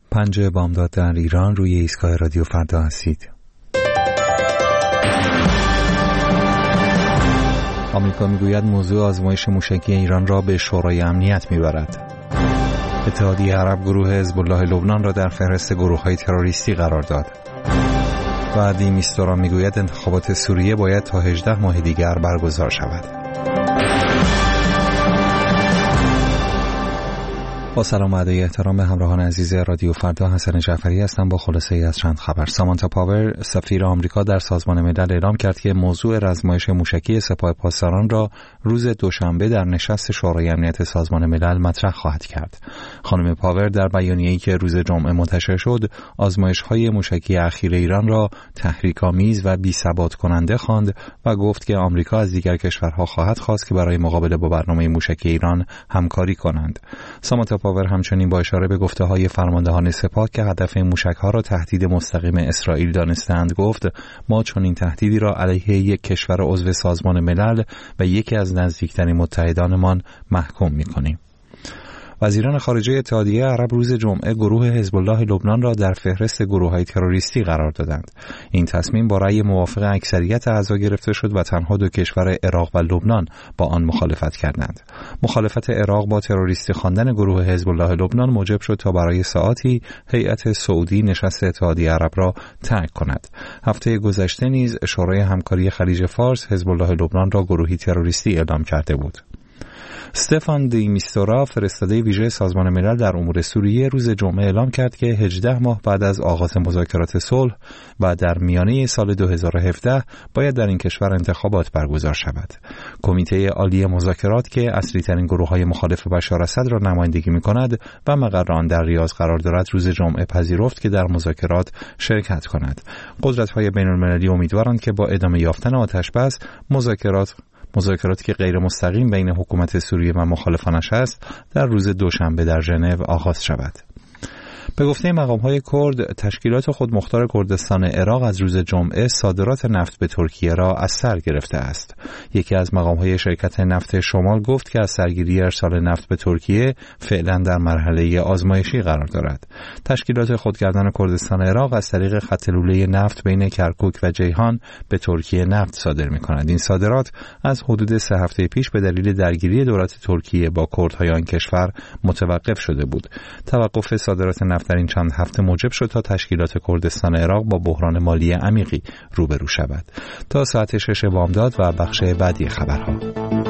پنجه بامداد در ایران، روی ایستگاه رادیو فردا هستید. آمریکا میگوید موضوع آزمایش موشکی ایران را به شورای امنیت میبرد. اتحادیه عرب گروه حزب الله لبنان را در فهرست گروه‌های تروریستی قرار داد. و دی میستورا میگوید انتخابات سوریه باید تا 18 ماه دیگر برگزار شود. با سلام و ادای احترام به همراهان عزیز رادیو فردا، حسن جعفری هستم با خلاصه ای از چند خبر. سامانتا پاور سفیر آمریکا در سازمان ملل اعلام کرد که موضوع رزمایش موشکی سپاه پاسداران را روز دوشنبه در نشست شورای امنیت سازمان ملل مطرح خواهد کرد. خانم پاور در بیانیه‌ای که روز جمعه منتشر شد، آزمایش‌های موشکی اخیر ایران را تحریک‌آمیز و بی‌ثبات کننده خواند و گفت که آمریکا از دیگر کشورها خواهد خواست که برای مقابله با برنامه موشکی ایران همکاری کنند. سامانتا پاور همچنین با اشاره به گفته‌های فرماندهان سپاه که هدف موشک‌ها را تهدید مستقیم اسرائیل دانستند گفت ما چنین تهدیدی را علیه یک کشور عضو سازمان ملل و یکی از نزدیکترین متحدانمان محکوم می‌کنیم. وزیران خارجه اتحادیه عرب روز جمعه گروه حزب الله لبنان را در فهرست گروه‌های تروریستی قرار دادند. این تصمیم با رأی موافق اکثریت اعضا گرفته شد و تنها دو کشور عراق و لبنان با آن مخالفت کردند. مخالفت عراق با تروریستی خواندن گروه حزب الله لبنان موجب شد تا برای ساعاتی هیئت سعودی نشست اتحادیه عرب را ترک کند. هفته گذشته نیز شورای همکاری خلیج فارس حزب الله لبنان را گروهی تروریستی اعلام کرده بود. استفان دی میستورا فرستاده ویژه سازمان ملل در امور سوریه روز جمعه اعلام کرد که 18 ماه بعد از آغاز مذاکرات صلح و در میانه سال 2017 باید در این کشور انتخابات برگزار شود. کمیته عالی مذاکرات که اصلی ترین گروه‌های مخالف بشار اسد را نمایندگی می‌کند و مقر آن در ریاض قرار دارد، روز جمعه پذیرفت که در مذاکرات شرکت کند. قدرت‌های بین‌المللی امیدوارند که با ادامه یافتن آتش‌بس مذاکراتی که غیر مستقیم بین حکومت سوریه و مخالفانش است در روز دوشنبه در ژنو آغاز شود. به گفته مقام‌های کرد، تشکیلات خودمختار کردستان عراق از روز جمعه صادرات نفت به ترکیه را از سر گرفته است. یکی از مقام‌های شرکت نفت شمال گفت که از سرگیری ارسال نفت به ترکیه فعلا در مرحله آزمایشی قرار دارد. تشکیلات خودگردان کردستان عراق از طریق خط لوله نفت بین کرکوک و جیهان به ترکیه نفت صادر می‌کنند. این صادرات از حدود 3 هفته پیش به دلیل درگیری دولت ترکیه با کردهای آن کشور متوقف شده بود. توقف صادرات نفت در این چند هفته موجب شد تا تشکیلات کردستان عراق با بحران مالی عمیقی روبرو شود. تا ساعت 6 بامداد و بخش بعدی خبرها.